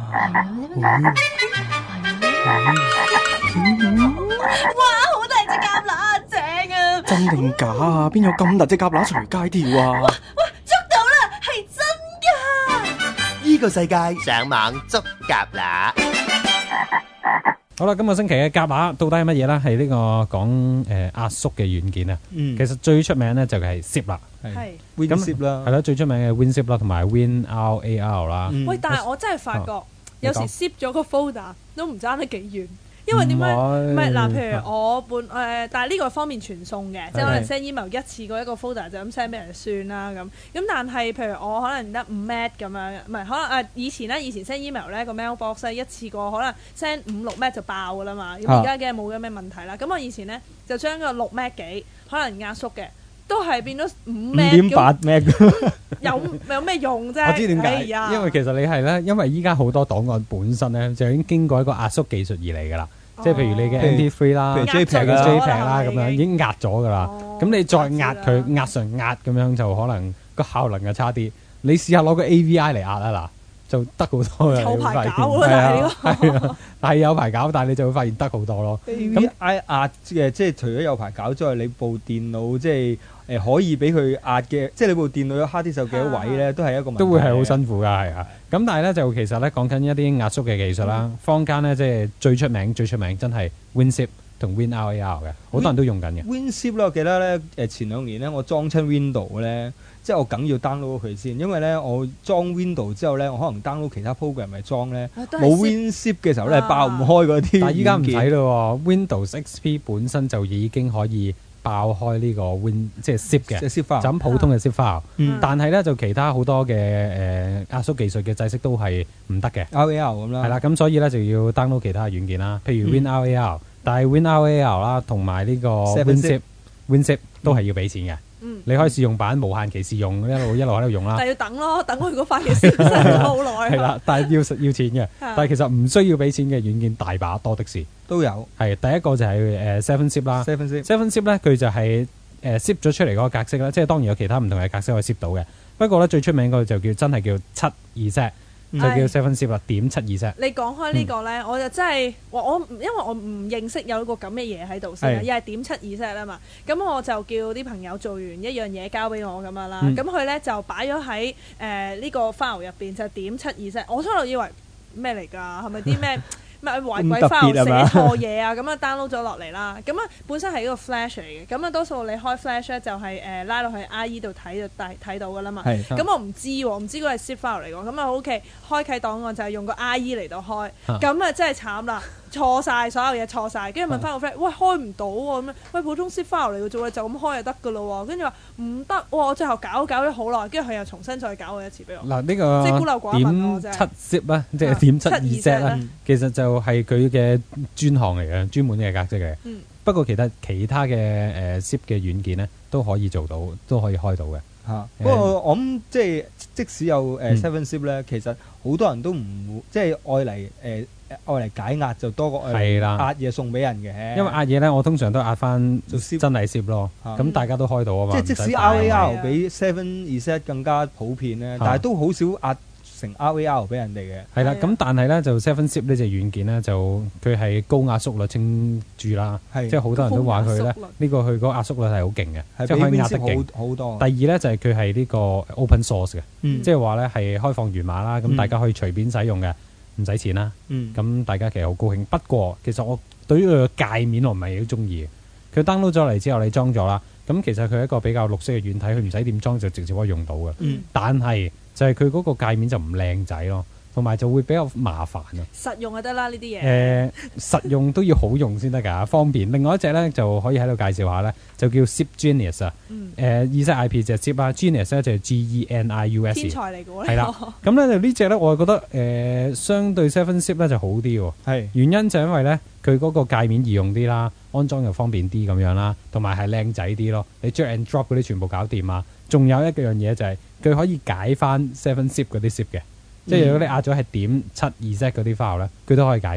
哇，好大隻蛤乸啊，正啊！ 真定假啊？邊有咁大隻蛤乸隨街跳啊？ 哇，捉到啦，係真㗎！ 呢個世界上網捉蛤乸。 好啦，今個星期嘅蛤乸到底係乜嘢咧？係呢個講壓縮嘅軟件啊。其實最出名咧就係 Zip 啦， 係 WinZip 啦， 係啦，最出名嘅 WinZip 啦，同埋 WinRAR 啦。 喂，但係我真係發覺有時 zip 咗個 folder 都唔爭得幾遠。因為點解？唔係嗱，譬如我但係呢個方面傳送嘅，即係可能 send email 一次過一個 folder 就咁 send 俾人算啦咁。咁但係譬如我可能得5 MB 咁樣，唔係可能以前 send email 咧個 mailbox 一次過可能 send 5-6 MB 就爆㗎啦嘛。咁而家梗係冇咁嘅問題啦。咁我以前咧就將個6 MB 幾可能壓縮嘅，都係變咗5 5.8 MB 有咩用啫？ 我知點解，因為其實你係咧，因為依家好多檔案本身咧就已經經過一個壓縮技術而嚟㗎啦。即係譬如你嘅 MP3 啦， 譬如 JPEG 啦咁樣已經壓咗㗎啦。咁你再壓佢壓上壓咁樣就可能個效能就差啲。你試下攞個 AVI 嚟壓啊嗱，就得好多嘅。 有排搞咯， 但係有排搞，但係你就會發現得好多咯。 咁壓嘅即係除咗有排搞之外，你部電腦即係。可以俾佢壓嘅，即係你部電腦有 hard disk 有幾多位咧，都係一個問題。 都會係好辛苦㗎，係啊。咁但係咧就其實咧講緊一啲壓縮嘅技術啦，坊間咧即係最出名真係 WinZip 同 WinRAR 嘅，好多人都用緊嘅。 WinZip 咧，我記得咧前2年咧我裝親 Windows 咧，即係我梗要 download 佢先，因為咧我裝 Windows 之後咧，我可能 download 其他 program 嚟裝咧，冇 WinZip 嘅時候咧爆唔開嗰啲。 但係依家唔使咯，Windows XP 本身就已經可以爆開呢個即係 zip 嘅，就咁普通嘅 zip file。但係咧就其他好多嘅壓縮技術嘅制式都係唔得嘅。 RAR 咁啦， 係啦，咁所以咧就要 download 其他軟件啦，譬如 WinRAR，但係 WinRAR 啦同埋呢個 WinZip 都係要俾錢嘅。你可以試用版無限期試用，一路喺度用啦。 但係要等咯，等佢嗰塊嘅消失咗好耐。 係啦，但係要錢嘅。但係其實唔需要俾錢嘅軟件大把多的是。 都有。 係第一個就係7zip 啦。7zip 咧佢就係zip 咗出嚟嗰個格式啦，即係當然有其他唔同嘅格式可以 zip 到嘅。不過咧最出名嗰個就真係叫 7Z。就叫 7zip 啦，.72Z。 你講開呢個咧，我就真係因為我唔認識有個咁嘅嘢喺度先，又係.72Z啊嘛。咁我就叫啲朋友做完一樣嘢交俾我咁樣啦。咁佢咧就擺咗喺呢個 file 入邊，就.72Z。我初頭以為咩嚟㗎？係咪啲咩？咪壞鬼 file 寫錯嘢啊！咁啊 download 咗落嚟啦。咁啊本身係一個 flash 嚟嘅。咁啊多數你開 flash 咧就係拉落去 IE 度睇到㗎啦嘛。咁我唔知喎，唔知嗰個係 zip file 嚟㗎。咁啊 OK，開啟檔案就係用個 IE 嚟到開。咁啊真係慘啦，錯晒所有嘢錯晒。跟住問翻個 friend，喂開唔到喎咁樣。喂普通 zip file 嚟嘅啫喎，就咁開就得㗎咯喎。跟住話唔得，我最後搞咗好耐，跟住佢又重新再搞過一次俾我。 嗱呢個即係孤陋寡聞咯，真係。 .7zip 啦，即係.72Z啦，其實就係佢嘅專項嚟嘅，專門嘅格式嚟嘅。不過其他嘅zip 嘅軟件咧都可以做到，都可以開到嘅。 不過我諗即使有7zip 咧，其實好多人都唔會即係愛嚟解壓就多過愛嚟壓嘢送俾人嘅。 因為壓嘢咧，我通常都壓翻真係 zip 咯。咁大家都開到啊嘛。 即使 RAR 比 7Z 更加普遍咧，但係都好少壓成 RAR 俾人哋嘅。 係啦，咁但係咧就 7zip 呢隻軟件咧就佢係高壓縮率稱住啦，即係好多人都話佢咧呢個佢嗰個壓縮率係好勁嘅，即係可以壓得勁好多。 第二咧就係佢係呢個 open source 嘅，即係話咧係開放源碼啦，咁大家可以隨便使用嘅，唔使錢啦。咁大家其實好高興。不過其實我對於佢嘅界面我唔係好中意嘅。佢 download 咗嚟之後你裝咗啦，咁其實佢係一個比較綠色嘅軟體，佢唔使點裝就直接可以用到嘅。但係就係佢嗰個界面就唔靚仔咯，同埋就會比較麻煩啊。 實用就得啦呢啲嘢。 實用都要好用先得㗎，方便。另外一隻咧就可以喺度介紹下咧，就叫 Zip Genius 啊。ZIP 就係 Zip 啊 ，Genius 咧就係 GENIUS。 天才嚟嘅喎。 係啦，咁咧呢隻咧我係覺得相對 7zip 咧就好啲喎。原因就因為咧佢嗰個界面易用啲啦，安裝又方便啲咁樣啦，同埋係靚仔啲咯。你 drag and drop 嗰啲全部搞掂啊！仲有一樣嘢就係佢可以解翻 7zip 嗰啲 zip 嘅，即係如果你壓咗係.72Z 嗰啲 file 咧，佢都可以解到嘅。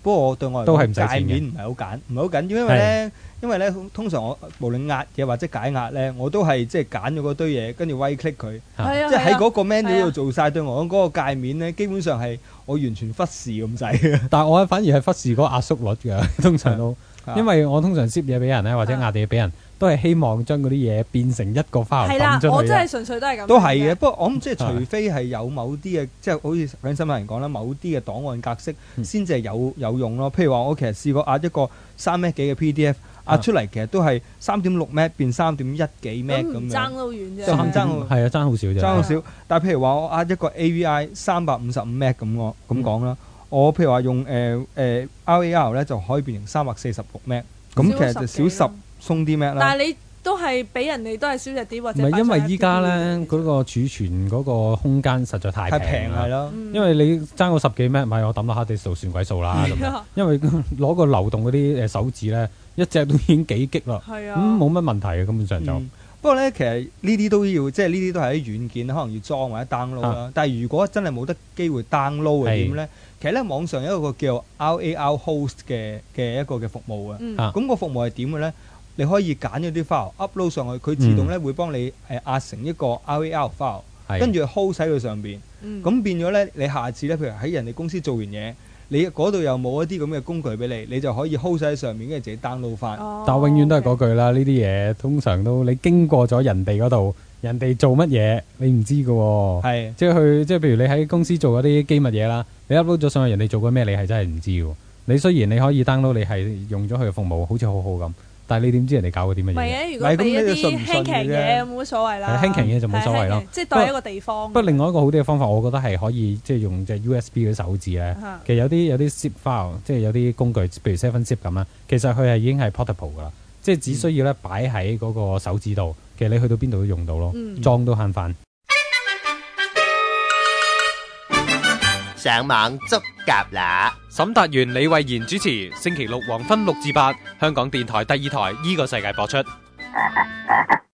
不過我對我嚟講都係唔使錢嘅界面唔係好緊要，因為咧通常我無論壓嘢或者解壓咧，我都係即係揀咗嗰堆嘢，跟住 right click 佢，即係喺嗰個 menu 度做晒。對我講嗰個界面咧，基本上係我完全忽視咁滯嘅。 但係我反而係忽視嗰個壓縮率嘅，通常都，因為我通常 ship 嘢俾人咧，或者壓嘢俾人，都係希望將嗰啲嘢變成一個 file 抌出去。 我真係純粹都係咁。 都係嘅，不過我諗即係除非係有某啲嘅，即係好似頭先新聞人講啦，某啲嘅檔案格式先至係有用咯。譬如話我其實試過壓一個3 MB 幾嘅 PDF。壓出嚟其實都係3.6 MB 變3.1幾 MB 咁樣， 爭到遠啫， 係啊，爭好少啫， 爭好少。但係譬如話我壓一個 AVI 355 MB 咁講啦，我譬如話用RAR 咧就可以變成346 MB，咁其實就少10鬆啲 MB 啦。 但係你都係俾人哋都係少隻啲或者。 唔係因為依家咧嗰個儲存嗰個空間實在太平係咯， 因為你爭個10幾 MB，咪我抌落 hard disk 度算鬼數啦咁。因為攞個流動嗰啲手指咧。一隻都已經幾激啦，咁冇乜問題嘅根本上就。 不過咧，其實呢啲都要，即係呢啲都係啲軟件，可能要裝或者 download 啦。但係如果真係冇得機會 download 係點咧？其實咧網上有一個叫 RAR Host 嘅一個嘅服務啊。咁個服務係點嘅咧？你可以揀咗啲 file upload 上去，佢自動咧會幫你壓成一個 RAR file，跟住 hold 喺佢上邊。咁變咗咧，你下次咧，譬如喺人哋公司做完嘢。你嗰度又冇一啲咁嘅工具俾你，你就可以 hold 晒喺上面，跟住自己 download 翻。 但係永遠都係嗰句啦，呢啲嘢通常都你經過咗人哋嗰度，人哋做乜嘢你唔知㗎喎。係，即係譬如你喺公司做嗰啲機密嘢啦，你 upload 咗上去，人哋做過咩你係真係唔知㗎。你雖然你可以 download，你係用咗佢嘅服務，好似好好咁。但係你點知人哋搞過啲乜嘢？ 唔係嘅，如果俾一啲輕騎嘢冇乜所謂啦。 輕騎嘢就冇所謂咯， 即係當一個地方。 不過另外一個好啲嘅方法，我覺得係可以即係用隻 USB 嗰啲手指咧。其實有啲 zip file，即係有啲工具，譬如 7zip 咁啦。其實佢係已經係 portable 噶啦，即係只需要咧擺喺嗰個手指度，其實你去到邊度都用到咯，裝都慳飯。 上網捉蛤乸， 沈達元、李慧賢主持，星期六黃昏6至8，香港電台第2台依個世界播出。